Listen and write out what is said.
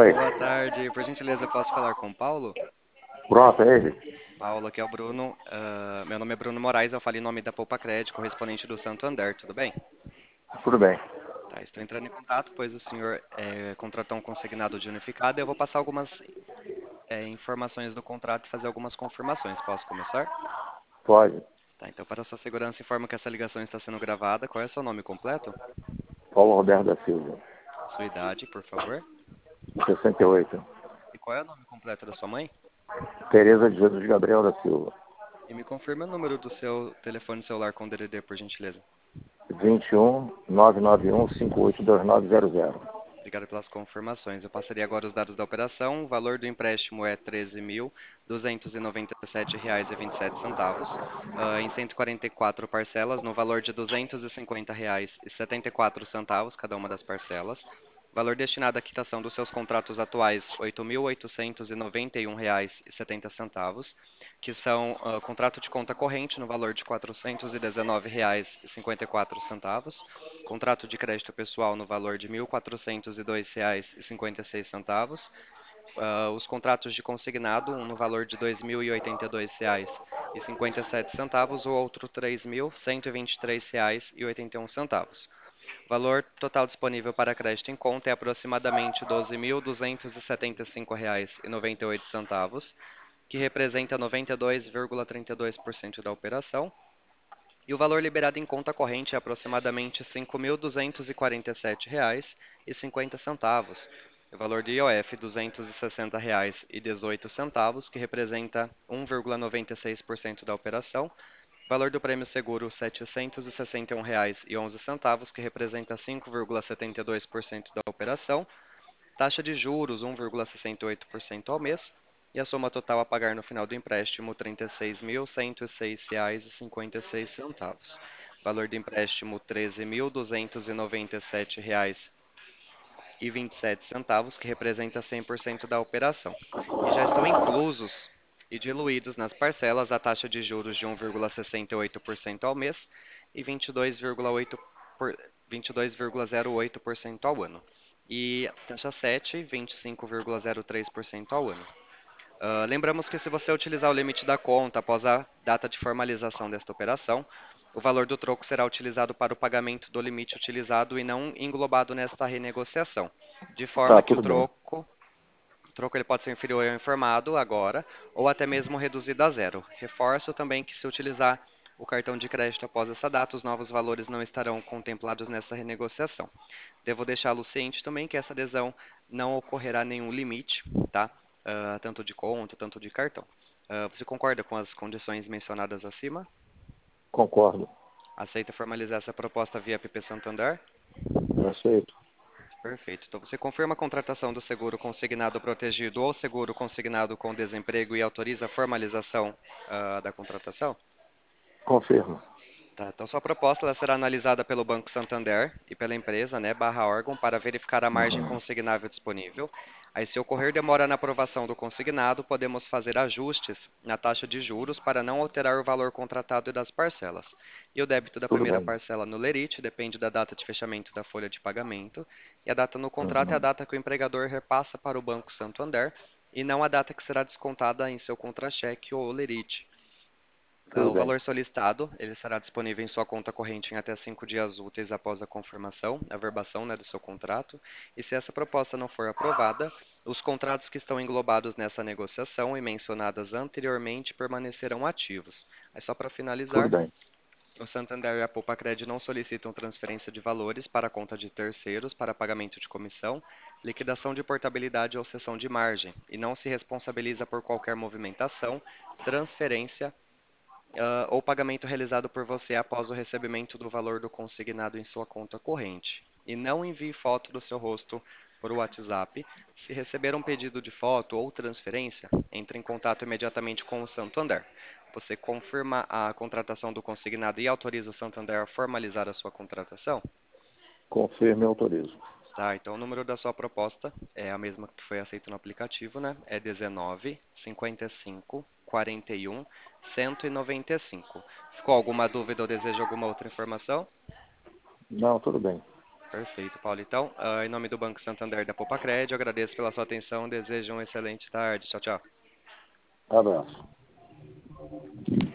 Oi. Boa tarde, por gentileza, posso falar com o Paulo? Pronto, é ele? Paulo, aqui é o Bruno. Meu nome é Bruno Moraes, eu falo em nome da Poupa Crédito, correspondente do Santander, tudo bem? Tudo bem. Tá, estou entrando em contato, pois o senhor contratou um consignado de unificado e eu vou passar algumas informações do contrato e fazer algumas confirmações. Posso começar? Pode. Tá, então, para sua segurança, informo que essa ligação está sendo gravada. Qual é o seu nome completo? Paulo Roberto da Silva, Sua idade, por favor. 68. E qual é o nome completo da sua mãe? Tereza de Jesus Gabriel da Silva, E me confirme o número do seu telefone celular com DDD, por gentileza. 21 991 582900. Obrigado pelas confirmações. Eu passaria agora os dados da operação. O valor do empréstimo é R$ 13.297,27, em 144 parcelas, no valor de R$ 250,74, cada uma das parcelas. Valor destinado à quitação dos seus contratos atuais, R$ 8.891,70, que são contrato de conta corrente no valor de R$ 419,54, contrato de crédito pessoal no valor de R$ 1.402,56, os contratos de consignado, um no valor de R$ 2.082,57, o outro R$ 3.123,81. O valor total disponível para crédito em conta é aproximadamente R$ 12.275,98, que representa 92,32% da operação. E o valor liberado em conta corrente é aproximadamente R$ 5.247,50. O valor de IOF R$ 260,18, que representa 1,96% da operação. O valor do prêmio seguro R$ 761,11, que representa 5,72% da operação. Taxa de juros 1,68% ao mês. E a soma total a pagar no final do empréstimo R$ 36.106,56. Valor do empréstimo R$ 13.297,27, que representa 100% da operação. E já estão inclusos e diluídos nas parcelas a taxa de juros de 1,68% ao mês e 22,08% ao ano. E taxa 7, 25,03% ao ano. Lembramos que se você utilizar o limite da conta após a data de formalização desta operação, o valor do troco será utilizado para o pagamento do limite utilizado e não englobado nesta renegociação, de Tá, forma que o tudo bem. troco ele pode ser inferior ao informado agora ou até mesmo reduzido a zero. Reforço também que se utilizar o cartão de crédito após essa data, os novos valores não estarão contemplados nessa renegociação. Devo deixá-lo ciente também que essa adesão não ocorrerá nenhum limite, tá? Tanto de conta, tanto de cartão. Você concorda com as condições mencionadas acima? Concordo. Aceita formalizar essa proposta via PP Santander? Aceito. Perfeito. Então você confirma a contratação do seguro consignado protegido ou seguro consignado com desemprego e autoriza a formalização da contratação? Confirmo. Tá, então sua proposta ela será analisada pelo Banco Santander e pela empresa, né, barra órgão, para verificar a margem Uhum. consignável disponível. Aí, se ocorrer demora na aprovação do consignado, podemos fazer ajustes na taxa de juros para não alterar o valor contratado e das parcelas. E o débito da Tudo primeira bem. parcela no lerite depende da data de fechamento da folha de pagamento, e a data no contrato é a Uhum. data que o empregador repassa para o Banco Santander, e não a data que será descontada em seu contra-cheque ou lerite. Tudo O bem. valor solicitado, ele será disponível em sua conta corrente em até 5 dias úteis após a confirmação, a verbação, né, do seu contrato. E se essa proposta não for aprovada, os contratos que estão englobados nessa negociação e mencionadas anteriormente permanecerão ativos. Aí só para Tudo finalizar, bem. o Santander e a Poupa-Cred não solicitam transferência de valores para a conta de terceiros para pagamento de comissão, liquidação de portabilidade ou cessão de margem, e não se responsabiliza por qualquer movimentação, transferência ou pagamento realizado por você após o recebimento do valor do consignado em sua conta corrente. E não envie foto do seu rosto por WhatsApp. Se receber um pedido de foto ou transferência, entre em contato imediatamente com o Santander. Você confirma a contratação do consignado e autoriza o Santander a formalizar a sua contratação? Confirmo e autorizo. Tá, então o número da sua proposta é a mesma que foi aceita no aplicativo, né? É 19 55 41 195. Ficou alguma dúvida ou deseja alguma outra informação? Não, tudo bem. Perfeito, Paulo. Então, em nome do Banco Santander e da Popacred, eu agradeço pela sua atenção. Desejo uma excelente tarde. Tchau, tchau. Abraço.